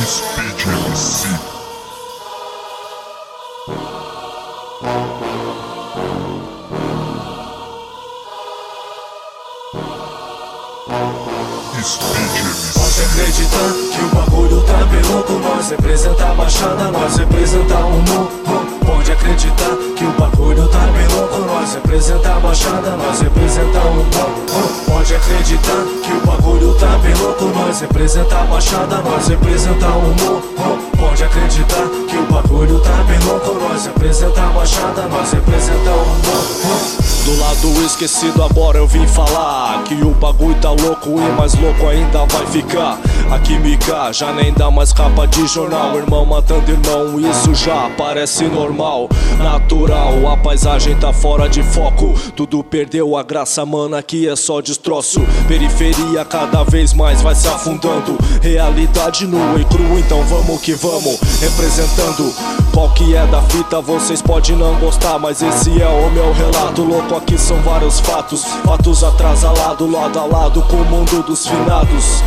Speed MC. Pode acreditar que o bagulho tá bem louco. Nós representa a Baixada, nós representa o morro. Pode acreditar que o bagulho tá bem louco. Nós representa a Baixada, nós representa o morro. Pode acreditar que o bagulho tá bem louco. Nós representa a Baixada, nós representa o morro. Pode acreditar que o bagulho tá bem louco. Nós representa a Baixada, nós representa o morro. Do lado esquecido agora eu vim falar que o bagulho tá louco e mais louco ainda vai ficar. A química já nem dá mais capa de jornal. Irmão matando irmão, isso já parece normal, natural. A paisagem tá fora de foco, tudo perdeu a graça, mano, aqui é só destroço. Periferia cada vez mais vai se afundando, realidade nua e crua, então vamos que vamos. Representando qual que é da fita, vocês podem não gostar, mas esse é o meu relato. Louco, aqui são vários fatos, fatos atrasalados, lado a lado com o mundo dos finados.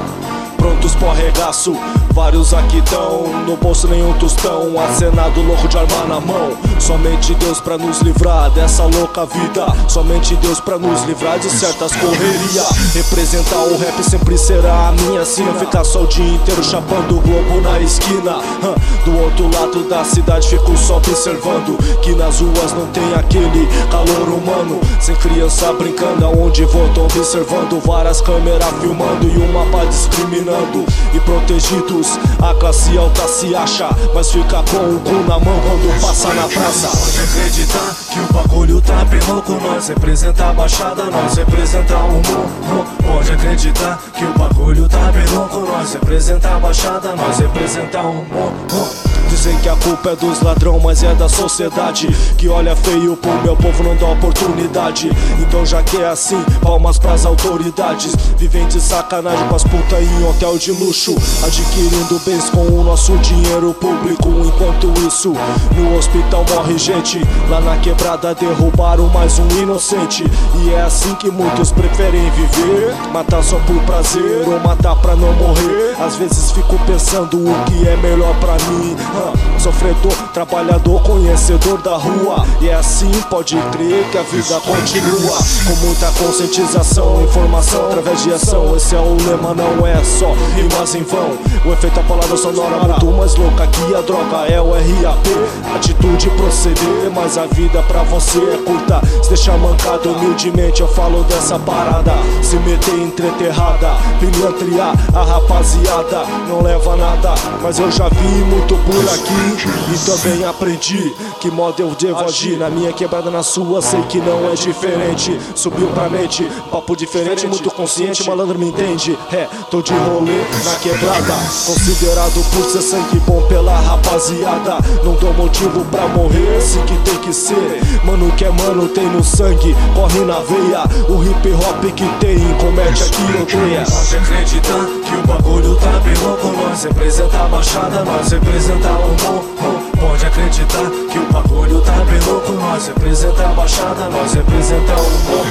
Prontos pro arregaço, vários aqui tão no bolso nenhum tostão, acenado louco de arma na mão. Somente Deus pra nos livrar dessa louca vida, somente Deus pra nos livrar de certas correrias. Representar o rap sempre será a minha sina, ficar só o dia inteiro chapando o globo na esquina. Do outro lado da cidade fico só observando que nas ruas não tem aquele calor humano. Sem criança brincando, aonde vou tô observando várias câmeras filmando e uma pá discriminando. E protegidos, a classe alta se acha, mas fica com o cu na mão quando passa na praça. Pode acreditar que o bagulho tá bem louco. Nós representa a Baixada, nós representa o morro. Pode acreditar que o bagulho tá bem louco. Nós representa a Baixada, nós representa o morro. Dizem que a culpa é dos ladrão, mas é da sociedade que olha feio pro meu povo, não dá oportunidade. Então já que é assim, palmas pras autoridades. Vivem de sacanagem com as putas em hotel de luxo, adquirindo bens com o nosso dinheiro público. Enquanto isso, no hospital morre gente, lá na quebrada derrubaram mais um inocente. E é assim que muitos preferem viver, matar só por prazer ou matar pra não morrer. Às vezes fico pensando o que é melhor pra mim. Sofredor, trabalhador, conhecedor da rua. E é assim, pode crer que a vida continua. Com muita conscientização, informação através de ação. Esse é o lema, não é só rimas em vão. O efeito da palavra sonora muito mais louca que a droga é o RAP. Atitude proceder, mas a vida pra você é curta. Se deixar mancado humildemente eu falo dessa parada. Se meter em treta errada, pilantria, a rapaziada não leva nada. Mas eu já vi muito por aqui e também aprendi que modo eu devo agir. Na minha quebrada, na sua, sei que não é diferente. Subiu pra mente, papo diferente, muito consciente, malandro me entende. Tô de rolê na quebrada, considerado por ser sangue bom pela rapaziada. Não dou motivo pra morrer, assim que tem que ser. Mano que é mano, tem no sangue, corre na veia. O hip hop que tem, comete aqui odeia. Pode acreditar que o bagulho tá bem louco. Nós representa a Baixada, nós representa o morro. Pode acreditar que o bagulho tá bem louco. Nós representa a Baixada, nós representa o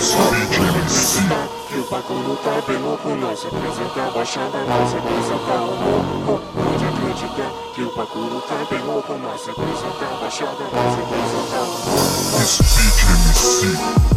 morro. Que o bagulho tá bem louco. Nós representa a Baixada, nós representa o morro. Pode acreditar que o bagulho tá bem louco. Nós representa a Baixada, nós representa o morro. Speed MC.